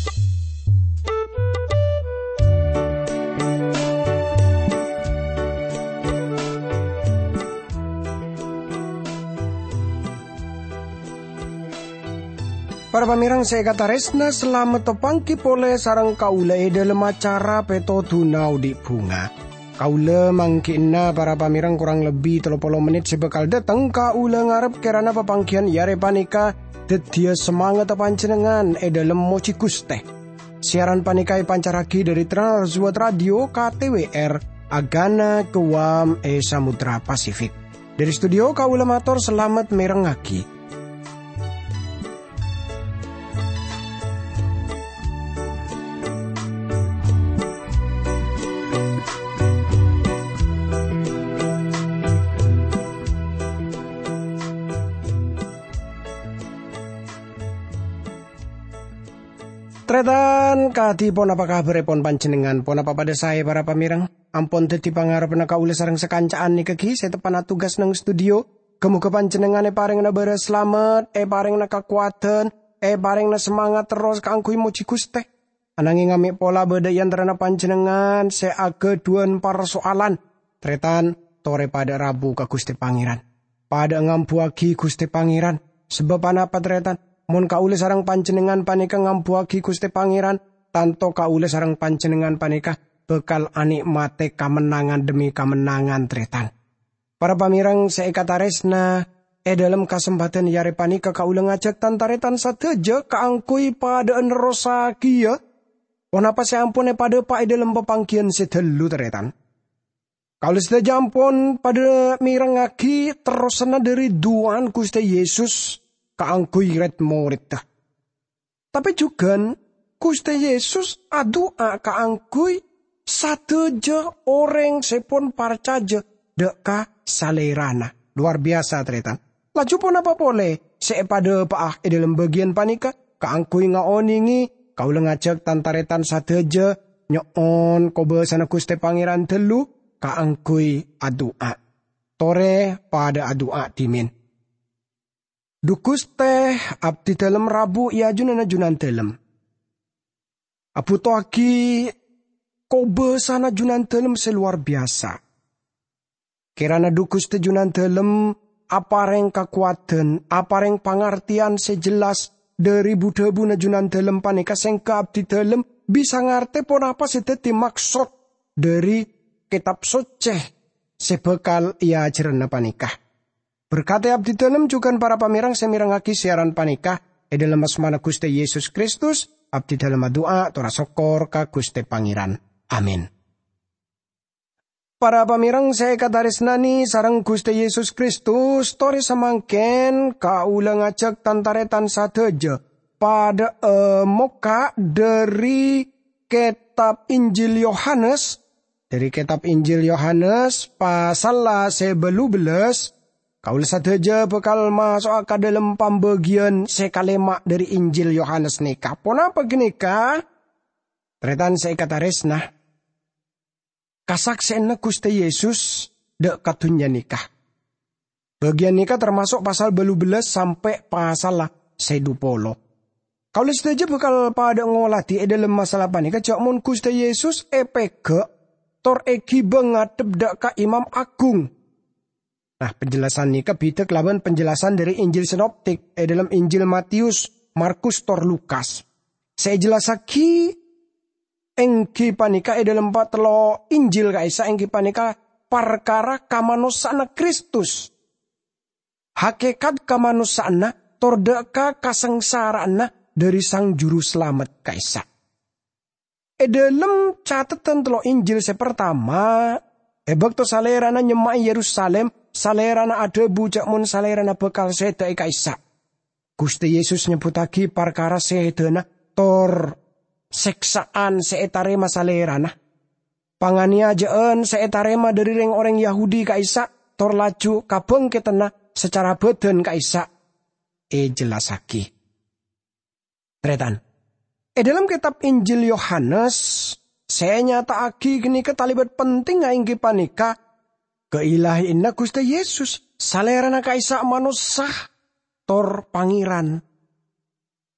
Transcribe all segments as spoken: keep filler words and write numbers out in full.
Para pamirang saya kata resna selamat topangki pole sarang kaula e dalam acara peto tunau di bunga. Kaula mangkina para pamirang kurang lebih tiga puluh menit sebekal datang kaula ngarep kerana papangkian yare panika dedia semangat panjenengan e dalam moci Guste. Siaran panika e pancaraki dari Transworld Radio K T W R Agana Guam e Samudra Pasifik. Dari studio kaula matur selamat merengaki. Tretan katipun apa kabar pon panjenengan pon apa pada saya para pamirang ampun dadi pangarepen kaula sareng sekancaan niki saya tepan tugas nang studio kemuga panjenengan e paring na bara slamet e paring na kakuatan e paring na semangat terus kanggo muji Guste ananging ngami pola beda yantarana panjenengan se ageduan persoalan tretan tore pada Rabu ka Guste Pangeran pada ngampuagi Guste Pangeran sebab apa tretan mun kaula sareng panjenengan panika ngampuagi Gusti Pangeran tanto kaula sareng panjenengan panika bekal anikmate kamenangan demi kamenangan tretan. Para pamirang seekataresna e dalam kesempatan yare panika kaula ngajak tantaretan sadeja kaangkui pada nerosaki ya. Onapa seampun e pada pak e dalam pepangkian sedelu tretan. Kaula sedeja ampun pada mirengagi terusana dari duaan Gusti Yesus kaangkui ret murid. Tapi juga Gusti Yesus adua kaangkui sateja orang sepon parcaja deka salerana. Luar biasa tretan. Laju pun apa boleh sepada paah e dalam bagian panika kaangkui ngaoningi kau ngajak tantaretan sateja nyoon kobe sana Gusti Pangeran telu kaangkui adua. Tore pada adua dimin. Dukus teh abdi dalam Rabu ia junan junan dalam. Abu toaki kobe sana junan dalam seluar biasa. Kirana dukus teh junan dalam apareng kekuatan, apareng pangartian sejelas dari budak-budak junan dalam panika sengka abdi dalam bisa ngarte pun apa sedeti maksud dari kitab suci sebekal ia ajaran panikah. Berkata abdi dalam juga para pamirang semirangaki siaran panika e dalam asmana Gusti Yesus Kristus abdi dalam doa tora sokor ka Gusti Pangeran. Amin. Para pamirang saya kataresnani sareng Gusti Yesus Kristus tori samangken kaula ngajak tantaretan sadeja pada uh, moka dari kitab Injil Yohanes dari kitab Injil Yohanes pasal sebelu belas. Kaula sadeja bekal masuk ke dalam pembagian sekalemak dari Injil Yohanes nika. Pon apa genika? Tretan saya kata resna. Kasaksian Gusti Yesus dek katunya nikah. Bagian nikah termasuk pasal belu belas sampai pasal sedupolo. Kaula sadeja bekal pada ngolati e dalam masalah panika jak mun Gusti Yesus epege tor egi bengadep dek ka Imam Agung. Nah, penjelasan ini kebidak lawan penjelasan dari Injil Sinoptik eh dalam Injil Matius, Markus, tor Lukas. Saya jelasaki engki panika eh dalam patelo Injil kaisa engki panika perkara kamanusiaan Kristus. Hakikat kamanusiaan tordeka kasengsaraan dari sang juru selamat kaisa. Eh dalam catatan telo Injil sepertama eh bakto salerana nyemai Yerusalem salerana ada bujak mun salerana bekal seda kaisa. Gusti Yesus nyebutagi perkara sedana tor seksaan seetarema salerana. Panganiajaan seetarema dari reng orang Yahudi kaisa tor laju kabeng ketena secara badan kaisa. E jelasaki. Tretan. E dalam kitab Injil Yohanes saya nyataaki gini ketalibat penting ngainggi panika keilahi inna Gusti Yesus salerana kaisa manusia tor pangeran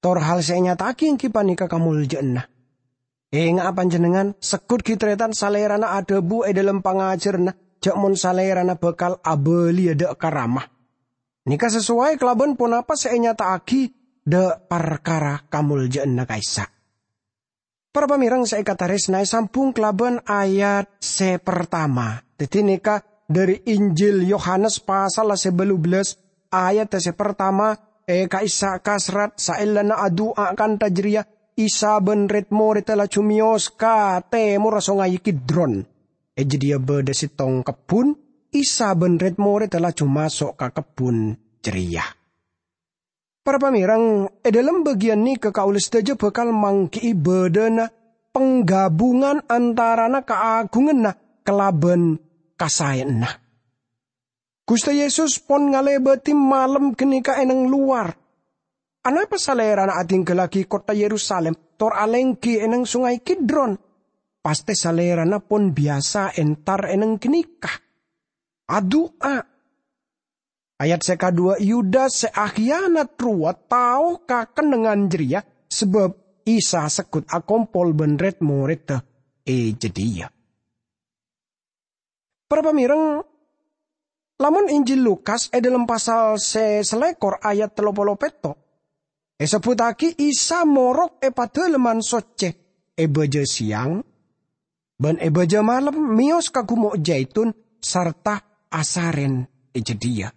tor hal senyataki yang kipanika kamul jenah. Eh nga panjenengan sekut kitretan salerana ada bu e dalam pangajarna jak mon salerana bakal abeli ada karamah. Nika sesuai kelaban pun apa senyataki de perkara kamul jenah kaisa. Para pamirang saya kata resnai sampung kelaban ayat se pertama. Teti nika dari Injil Yohanes pasal sebelu belas ayat se pertama e kaisa kasrat sailana adu akan tajriya Isa ben ritmo ritala cumios ka temo rasongai Kidron. E jadi beda sitong kebun, Isa ben ritmo ritala cumasok ka kebun ceria. Para pamirang, e dalam bagian ni kekaulis daja bakal mangki bedana penggabungan antarana keagungan na kelaban kasayan na. Gusti Yesus pon ngalebeti malam kenika eneng luar. Anapa salerana ating kelaki kota Yerusalem tor alengki eneng sungai Kidron. Pasti salerana pon biasa entar eneng kenikah. Adua. Ayat sekadua Yudas seakhianat ruat tau kaken dengan jeria sebab Isa sekut akompol benret murid e jediya. Para pamirang, lamun Injil Lukas e dalam pasal se selekor ayat telopolo peto. E seputaki Isa morok e padeleman soce e beja siang ben e beja malam mios kagumok jaitun serta asaren e jedia.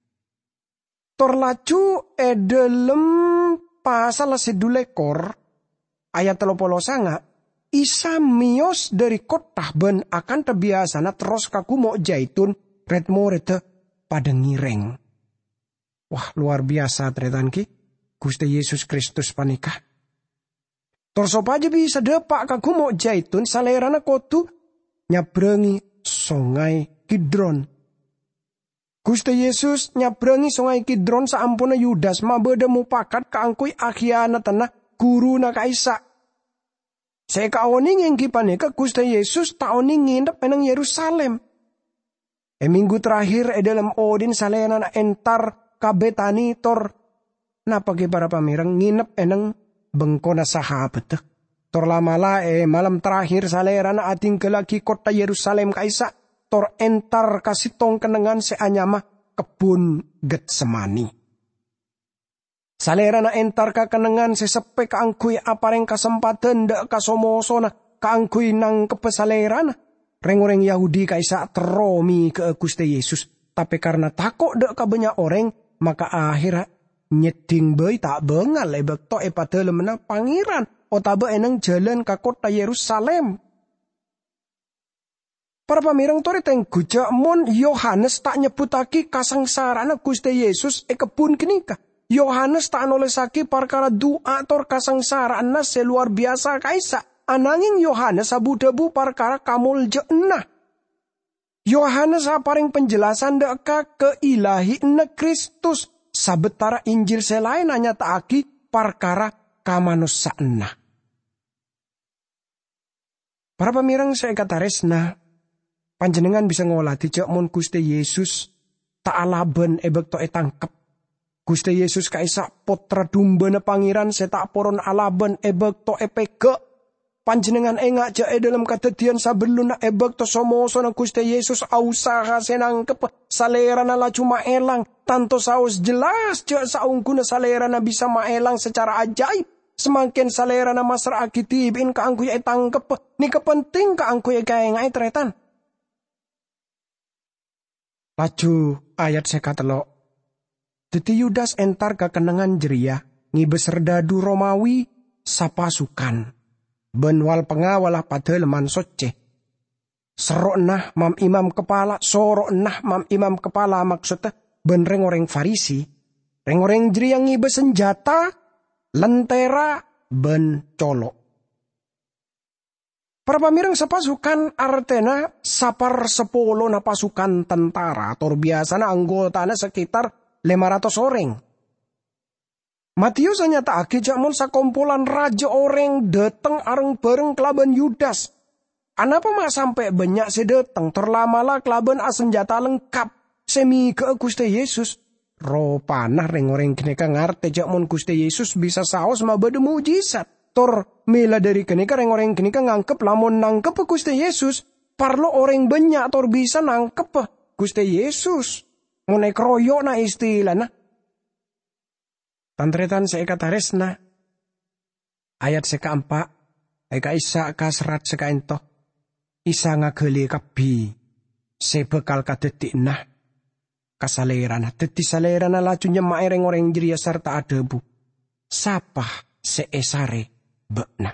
Torlacu e delem pasal sedulekor ayat telopolo sanga Isa mios dari kota ben akan terbiasana terus kagumok jaitun retmo rete pada ngireng. Wah luar biasa tretan ki. Gusti Yesus Kristus panikah. Torso aja bisa depak kagumok jaitun salerana kotu nyabrangi sungai Kidron. Gusti Yesus nyabrangi sungai Kidron saampuna Yudas mabeda mupakat kaangkui akhiana tanah guru na kaisa. Saya kaoning yang kipanika Gusti Yesus taoning nginep enang Yerusalem. E minggu terakhir e dalam odin salerana entar kabetani tor napa ke para pamirang nginep eneng bengkona sahabat. Tor lamala eh malam terakhir salerana ating kelaki kota Yerusalem kaisa. Tor entar kasitong kenengan seanyama kebun Getsemani. Salerana entar ka kenengan sesepe kaangkui apareng kesempatan dak kasomosona kaangkui nang kepesalerana. Reng-oreng Yahudi kaisa teromi ke Gusti Yesus. Tapi karena takut dak kabanya orang maka akhirnya nyeding bayi tak bengal lebek to e padahal menang pangeran otabe eneng jalan ke kota Yerusalem. Para pamirang tori teng guja mon Yohanes tak nyebutaki kasangsarana Gusti Yesus e kebun kenika. Yohanes tak nolesaki perkara doa tor kasangsarana seluar biasa kaisa. Ananging Yohanes abu debu perkara kamul jenah. Yohanes aparing penjelasan deka keilahi ne Kristus. Sabetara Injil selain hanya taaki perkara kamanusaana. Para pamirang saya kata resna, panjenengan bisa ngolati cek mon Gusti Yesus tak alaben ebek to etangkep. Gusti Yesus kaisa potra dumbana pangeran setak poron alaben ebek to epeke. Panjenengan engak jae dalam kadadian sabeluna ebek to somoso na Gusti Yesus ausaha senangkep salerana la cuma elang. Tanto saus jelas cek saungkuna salerana bisa maelang secara ajaib. Semakin salerana masra akitibin kaangkuy ay tangkep. Ni kepenting kaangkuy ay kaya ngay tretan. Laju ayat sekatelo. Deti Yudas entar kekenangan jeria. Ngibes redadu Romawi sapasukan. Benwal pengawalah pada leman soce. Serok nah mam imam kepala. Sorok nah mam imam kepala maksudnya. Ben reng-oreng Farisi. Reng-oreng jeria ngibe senjata. Lentera ben colok. Para pamirang sapasukan artena sapar sepolo na pasukan tentara. Tor biasa na anggotana sekitar lima ratus orang. Matius hanya tak akijamon sa kumpulan raja orang dateng areng bareng kelaban Yudas. Anapa mak sampai banyak sedeteng terlamalah kelaban asenjata lengkap. Semi ke Gusti Yesus. Ropana reng-oreng kenika ngarte jak mon Gusti Yesus bisa saos mabade mujizat. Tor mila dari kenika reng-oreng kenika ngangkep lamun nangkep Gusti Yesus. Parlo orang banyak tor bisa nangkep Gusti Yesus. Monai kroyo na istilah na. Tantretan seika taresna. Ayat seka empat. Eka isa ka serat seka ento. Isa ngageli kabi. Sebekal kadetik nah. Kasalerana. Teti salerana lacu nyemai reng-oreng jeria serta adebu. Sapah seesare bekna.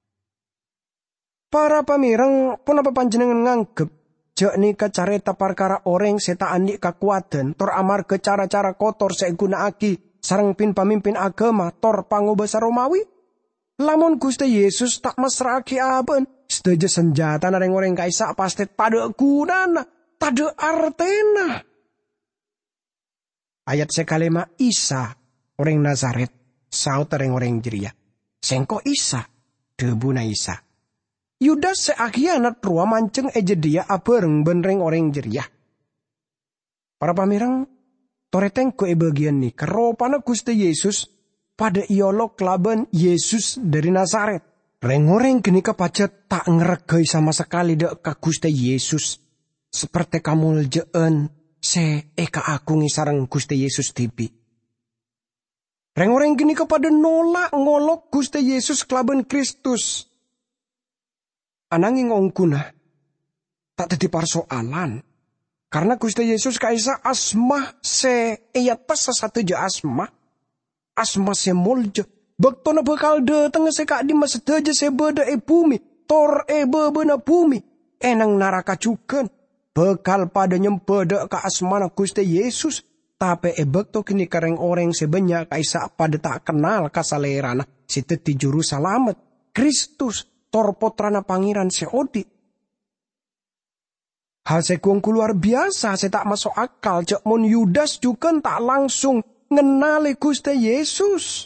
Para pamirang pun apa panjenengan nganggep jak nika careta perkara orang seta andi kakuatan tor amar ke cara-cara kotor seguna aki sareng pin pamimpin agama tor pangobasa Romawi. Lamun Gusti Yesus tak mesraki aben setuju senjata nareng orang kaisa pasti tada gunana tada artena. Ayat sekalema Isa orang Nazaret saut orang jeria. Sengko Isa debuna Isa. Yudas seakhianat rua manceng eje dia abereng benreng orang jeriah. Para pamirang, toreteng ko e bagian ni keropana Gusti Yesus pada iolog laban Yesus dari Nazaret. Reng-oreng geni kapacet tak ngeregai sama sekali dek ka Gusti Yesus. Seperti kamu jeen se eka aku ngisarang Gusti Yesus tibi. Reng-oreng geni kepada nolak ngolok Gusti Yesus kelaban Kristus. Ananging ongkuna tak tadi persoalan karena Gusti Yesus kaisa asma se iya tes satu ja asma asma se molje bektona bekal de tengah se kak di masedaja se beda e bumi tor e bebena bumi enang naraka cuken bekal pada nyempeda ka asmana Gusti Yesus tapi e bekto kini kareng orang sebanyak kaisa pada tak kenal kasalerana si teti juru salamet Kristus tor potrana pangeran seodi. Hal sekungku luar biasa, saya tak masuk akal. Cek mon Yudas juga tak langsung ngenali Gusti Yesus.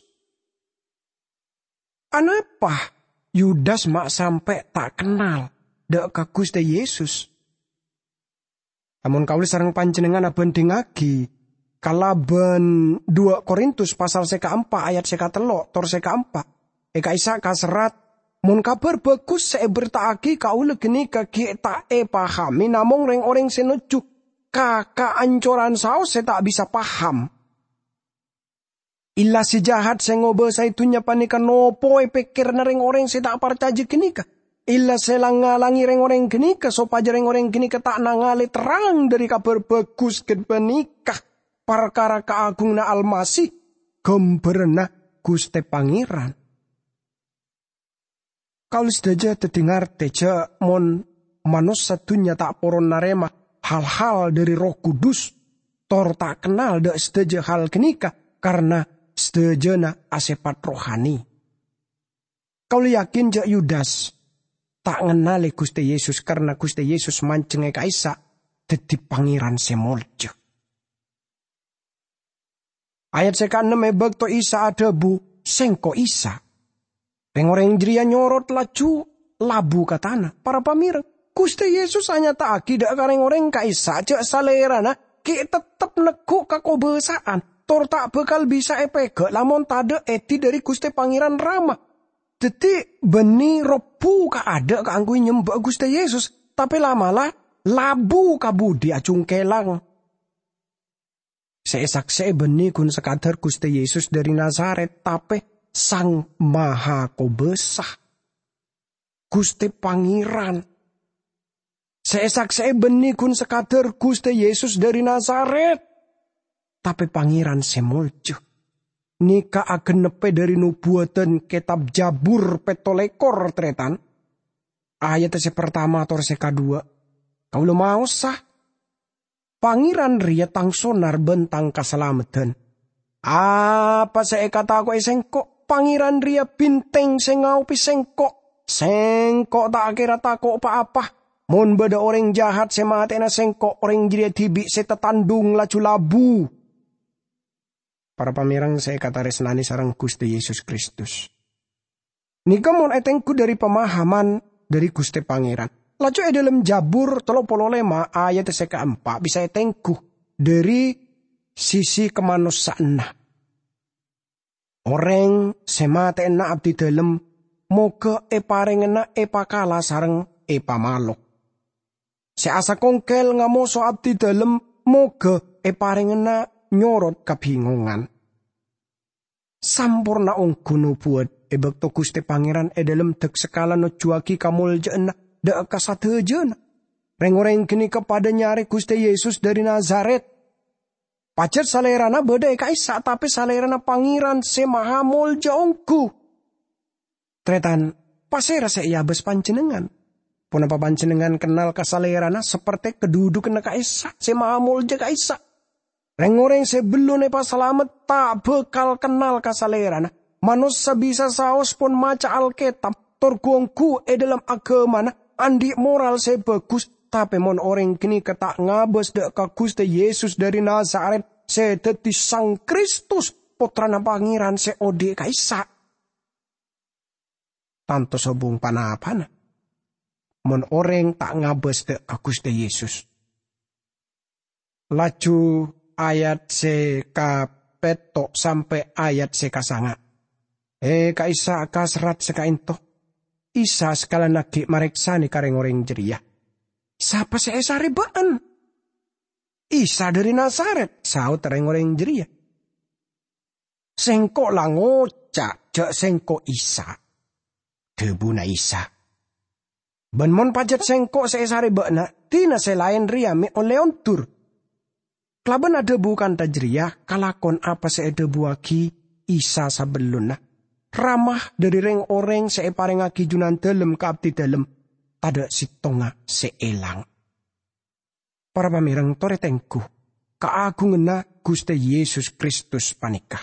Anapa Yudas mak sampai tak kenal dek ka Gusti Yesus? Namun kauli sareng panjenengan abending lagi. Kalaban dua Korintus pasal seka empat ayat seka telok tor seka empat. Eka isa kaserat. Mun kabar bagus saya bertaaki kau legeni kaki tak e pahami namong reng orang senuju kakak ancoran saus saya tak bisa paham. Illa si jahat saya ngobrol saya itunya panika nopo e pikir na reng orang saya tak percaya genika. Illa saya langalangi reng orang genika sopaja reng orang genika tak nangali terang dari kabar bagus ke penikah perkara keagung na almasih gemberna Gusti Pangeran. Kalau sedaja terdengar teja mon manus satunya tak poron narema hal-hal dari Roh Kudus tor tak kenal dak sedaja hal kenika karena sedaja na asepat rohani. Kalau yakin jak Yudas tak ngenali Gusti Yesus karena Gusti Yesus mancenge kaisa dadi pangeran semolje. Ayat seka enam ebek to Isa ada bu sengko Isa. Reng-oreng jeria nyorot laju labu katana. Para pamirang, Gusti Yesus hanya tak akidak kareng-oreng kaisa cek salerana ki tetep neguk kakobesaan. Tor tak bakal bisa epega lamun tade eti dari Gusti Pangeran Rama. Dadi beni rebu ka ada kanggo nyembah Gusti Yesus, tapi lamalah labu kabudi acung kelang. Seesak se beni kun sekadar Gusti Yesus dari Nazaret tapi Sang Maha Kobesah, Gusti Pangeran. Seesak saya benih kun sekadar Gusti Yesus dari Nazaret. Tapi Pangeran semoljo. Nika agenepe dari nubuatan kitab Jabur petolekor tretan. Ayat se pertama atau se kedua. Kau lo mau sah. Pangeran ria tang sonar bentang keselamatan. Apa saya kata aku esengkok. Pangeran ria binteng sengau pisengkok. Sengkok tak kira takok apa-apa. Mon beda orang jahat sematena sengkok. Orang jiria tibi setetandung laju labu. Para pamirang saya kata resnani sarang Gusti Yesus Kristus. Nika mon etengku dari pemahaman dari Gusti Pangeran. Laju e dalam Jabur tolo polo lema ayat seka empat bisa etengku dari sisi kemanusiaan. Orang semate na abdi dalem moga e parengena e pakala sareng e pamaluk. Seasa kongkel ngamoso abdi dalem moga e parengena nyorot kabingungan. Sampurna ungguno buat e bekto Gusti Pangeran e dalem dek sekala no juagi kamuljaena dek kasadejena. Reng-reng kini kepada nyari Gusti Yesus dari Nazaret. Pacar salerana beda kaisa tapi salerana pangeran semaha mulja ongku. Tretan pasera seiyabes panjenengan. Punapa panjenengan kenal kasalerana seperti keduduk kena kaisa semaha mulja kaisa. Reng-reng sebelum nepa selamat tak bekal kenal kasalerana. Manusia bisa saos pun maca Alkitab torgongku e dalam agama andi moral se bagus. Tapi mon orang kini ketak ngabes dek ka Gusti Yesus dari Nazaret se dadi Sang Kristus putrana pangeran se ode kaisa. Tanto sobung panapana. Mon orang tak ngabes dek ka Gusti Yesus. Laju ayat se kapetok sampai ayat se kasanga. Eh kaisa kasrat sekainto. Isa sekala nagi mareksani kareng orang jeria. Siapa saya saribaan? Isa dari Nazaret, saut tereng-oreng jeria. Sengko langoca, jak sengko Isa. Debuna Isa. Ben mon pajat sengko saya saribaan, tina selain ria me oleon tur. Klaban ada bukan tajriah, kalakon apa saya debu aki Isa sabeluna. Ramah dari reng oreng saya pareng aki junan dalem kapti dalem. Tada sitonga seelang. Para pamirang toretengku, kaagungena Gusti Yesus Kristus panikah.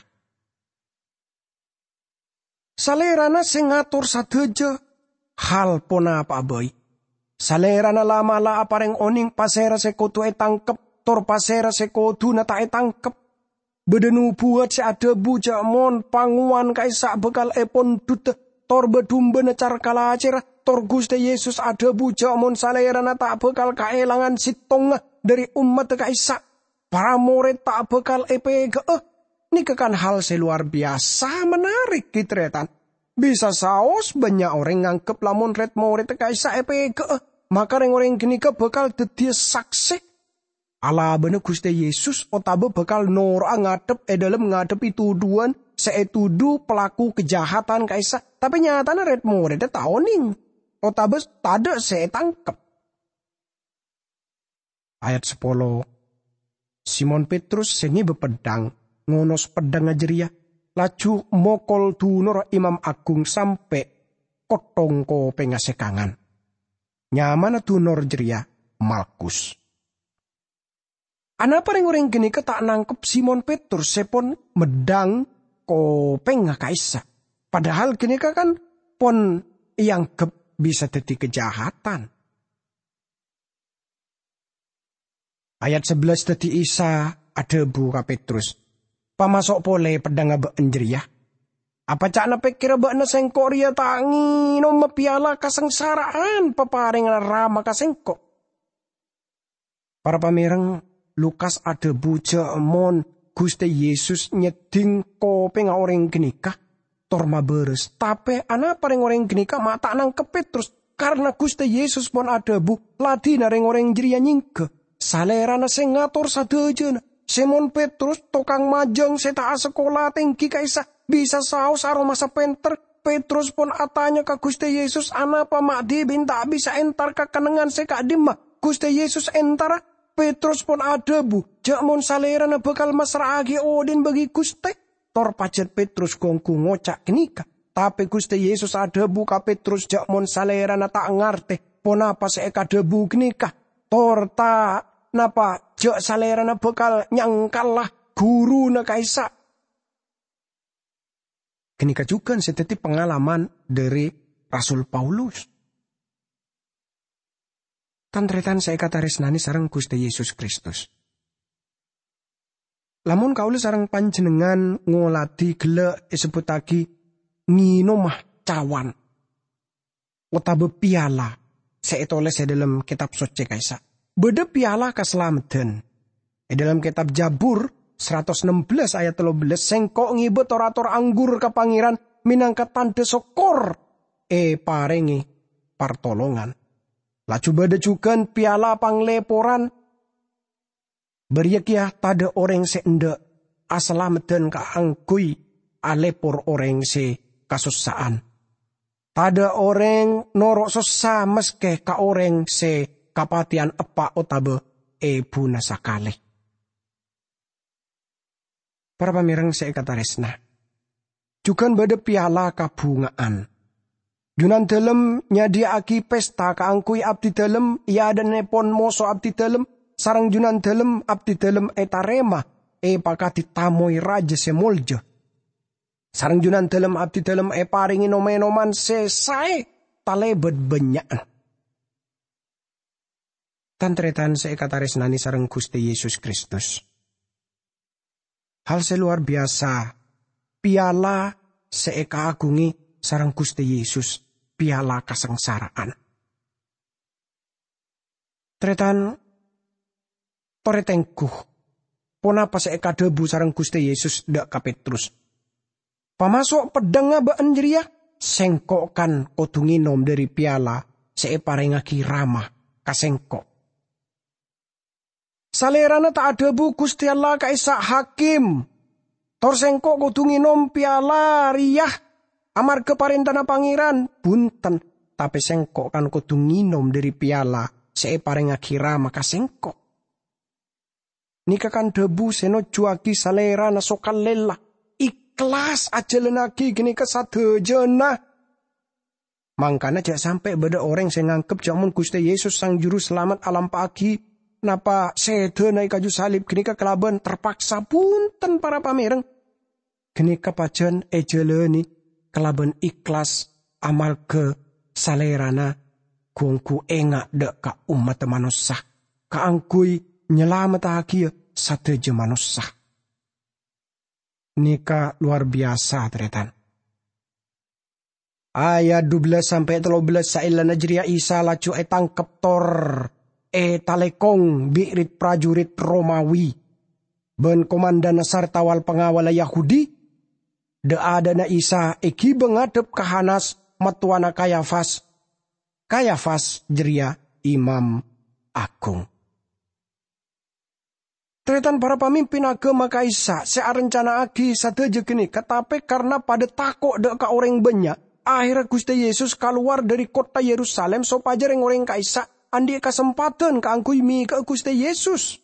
Salerana sing ngatur sadeja hal pona apa boy. Salerana lama la apareng oning pasera sekotu e tangkep, tor pasera sekotu na ta e tangkep. Bedenu buat se ada buja mon panguan kaisa bekal epon dute tor bedumbe na car kalacera. Tor Gusti Yesus ada buja mon salerana tak bekal kaelangan sitong dari umat kaisa. Para murid tak bekal epege. Eh, ini kekan hal seluar biasa menarik kitretan. Bisa saos banyak orang ngangkep lamun red murid kaisa epege. Eh, maka orang gini ke bekal dedia saksi. Ala bener Gusti Yesus otabe bekal nora ngadep e dalam ngadepi tuduhan seetudu pelaku kejahatan kaisa. Tapi nyatanya red murid tau ning. Otabes tada saya tangkep. Ayat sepuluh. Simon Petrus sengi bepedang. Ngonos pedang ajeria. Laju mokol dunor imam agung sampai kotong ko pengasekangan. Nyamana dunor jeria Malkus. Ana pareng orang gini ke tak nangkep Simon Petrus sepon medang ko pengakaisa. Padahal gini kan pon yang ke bisa jadi kejahatan. Ayat sebelas tadi Isa ada bu ka Petrus. Pamasok pole pedang abe enjeria. Apa cakna pikir abe na sengkok ria tangi no mepiala kasengsaraan paparing rama kasengkok. Para pamireng Lukas ada buja mon Gusti Yesus nyeding kope nga orang genikah. Torma beres, tapi anak pareng orang genika mata nangkep Petrus karena Gusti Yesus pun ada bu ladi nareng orang jeria nyingke salerana sing ngatur sadejena Simon Petrus tukang majang seta sekolah tinggi kaisa bisa saus aroma sepenter Petrus pun atanya ke Gusti Yesus anapa makdi binta bisa entar ke kenengan seka dimah Gusti Yesus entara Petrus pun ada bu jakmon salerana bekal masragi odin bagi Gusti. Tor pacet Petrus gongku ngocak kenika. Tapi Gusti Yesus ada buka Petrus jak mon salerana tak ngarte. Ponapa seeka debu kenika. Tor ta napa jak salerana bekal nyangkalah guru na kaisa. Kenika juga seteti pengalaman dari Rasul Paulus. Tantretan saya kata resnani sareng Gusti Yesus Kristus. Lamun kaula sareng panjenengan ngoladi gele disebut lagi nginomah cawan. Otabe piala seetoles e dalam kitab suci kaisa. Beda piala keselamatan. E dalam kitab Jabur seratus enam belas ayat tiga belas, sengkok ngibet orator anggur ke pangeran minangka tanda syukur e parengi partolongan. Laju bade jugan piala pangleporan beriak ya tada orang seende asalamedan ka angkui alepor orang se kasusaan. Tada orang norok susah meske ka orang se kapatian epa otabe e buna sakale. Para pamirang se kataresna. Jugan bade piala kabungaan. Junan dalem nyadiaki pesta kaangkui abdi dalem, ia ada nepon moso abdi dalem, sarang junan dalem abdi dalem etarema, e pakati tamoi raja semolja. Sarang junan dalem abdi dalem e paringi nomenoman sesae talebet benyaan. Tantretan se kataresnani sarang Gusti Yesus Kristus. Hal seluar biasa, piala seeka agungi sarang Gusti Yesus, piala kasengsaraan. Tretan toretengkuh, ponapa seeka debu sarang Gusti Yesus dak ka Petrus. Pamasok pedang ngabaan jeria, sengkokan kodunginom dari piala seeparengaki ramah kasengkok. Salerana tak ada bu Gusti Allah kaisa hakim. Tor sengkok kodunginom piala riyah. Amar keparentana pangeran bunten. Tapi sengkok kan kodunginom dari piala seeparengaki ramah kasengkok. Nika kan debu seno juaki salerana sokal lelah. Ikhlas aja lenaki gini kesadejana. Mangkana jak sampai beda orang yang ngangkep jamun Gusti Yesus sang juru selamat alam pagi. Napa sede naik kayu salib gini kelaban terpaksa punten para pamereng. Gini kepajan ejeleni kelaban ikhlas amal ke salerana gongku engak dek ka umat manusia. Kaangkui nyelamat akia sadeje manusia. Nika luar biasa teretan. Ayat dua belas sampai tiga belas saila najriya Isa laju etangkep tor e talekong birit prajurit Romawi. Ben komandan sartawal pengawal Yahudi. De ada na Isa eki bengadep ke Hanas matuana Kayafas. Kayafas jeria imam agung. Tretan para pemimpin agama kaisa searencana agi sadeje gini. Ketape karena pada takok dek ka orang banyak. Akhirnya Gusti Yesus keluar dari kota Yerusalem so pajar yang orang kaisa. Andi kesempatan keangkui mi ke Gusti Yesus.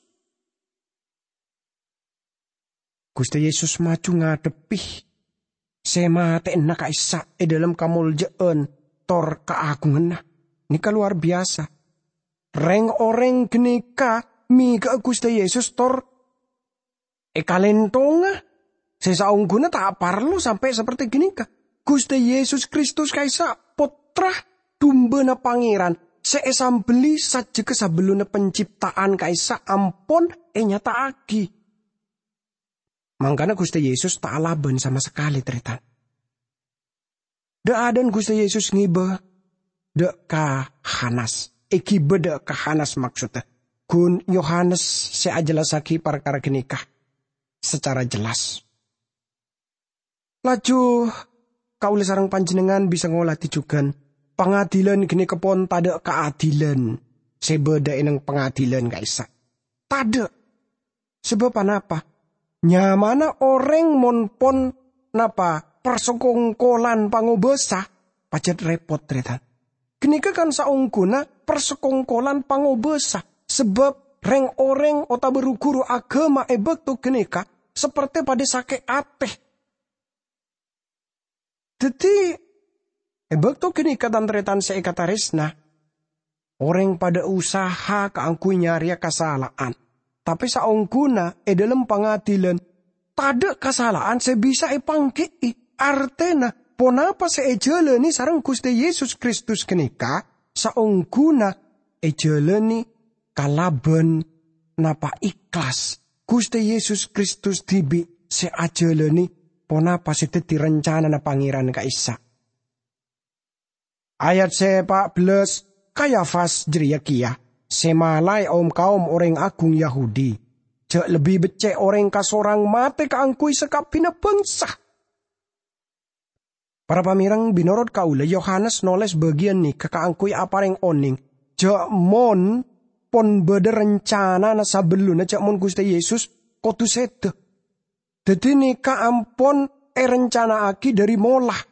Gusti Yesus maju ngadepih. Sema teena kaisa e dalam kamuljaan tor keagungan. Ini luar biasa. Reng orang genika mi ke Gusti Yesus tor e kalentonga. Sesaungguna tak parlu sampai seperti genika. Gusti Yesus Kristus kaisa putra dumbena pangeran. Seesam beli saja kesabeluna penciptaan kaisa ampun e nyata agi. Mangkana Gusti Yesus tak alaban sama sekali teritan. Da adan Gusti Yesus ngibe dek ka Hanas. Eki beda ka Hanas maksudnya. Kun Yohanes seajelasaki perkara kenikah secara jelas. Laju kaule sarang panjenengan bisa ngolah tijugan. Pengadilan gini kepon tada keadilan. Sebeda inang pengadilan kaisa. Tada. Sebab apa? Nyamana orang monpon napa persokongkolan pangobesa. Pacet repot retan. Gini kan saungkuna persokongkolan pangobesa. Sebab reng orang ota beruguru agama ebek tu genika. Seperti pada sake ateh. Jadi ebek to kini katan tretan seikatarisna. Orang pada usaha keangkui nyari kesalahan. Tapi saungguna e dalam pengadilan. Tada kesalahan sebisa e pangkei. Artena ponapa seejeleni sarang Gusti Yesus Kristus kenika. Saungguna ejeleni kalaben napa ikhlas. Gusti Yesus Kristus tibi seajeleni ponapa sedeti rencana na pangeran kaisa. Ayat sepak belas, Kayafas jeria kia, semalai om kaum orang agung Yahudi. Jak lebih becek orang kasorang mate kaangkui sekapina bangsa. Para pamirang binorot kaula Yohanes noles bagian nih kakaangkui apareng oning. Jak mon pon beda rencana na sabeluna jak mon Gusti Yesus kotu sede. Dadi nika ampon e rencana aki dari molah.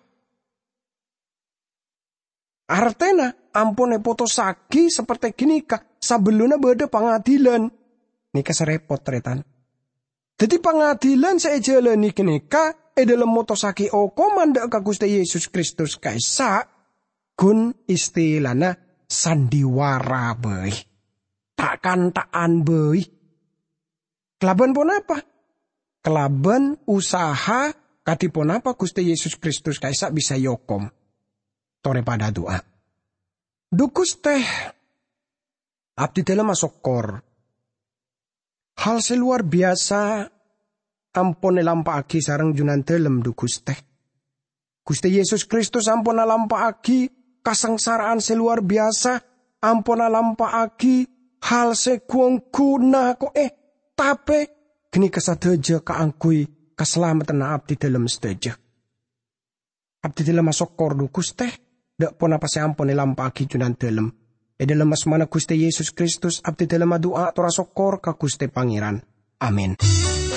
Artena ampun e potosaki seperti gini kak sabeluna beda pengadilan. Nika serepot retan. Jadi pengadilan saya jalani kenika e dalam motosaki o komanda ka Gusti Yesus Kristus kaisa gun istilahna sandiwara beuy. Takkan taan beuy. Kelaban pun apa? Kelaban usaha katipun apa Gusti Yesus Kristus kaisa bisa yokom. Tore pada doa. Dukus teh abdi dalam masokor. Hal seluar biasa ampun lampaaki sareng junan dalam dukus teh. Gusti Yesus Kristus ampun lampaaki kasengsaraan seluar biasa, ampun lampaaki hal sekuangkuna kok eh tapi geni kesadeja kaangkui keselamatan abdi dalam sedeja. Abdi dalam masokor dukus teh. Dak pun apa seampun lampaaki junan dalam. E dalam asmana Gusti Yesus Kristus abdi dalam doa tora sokor ka Gusti Pangeran. Amin.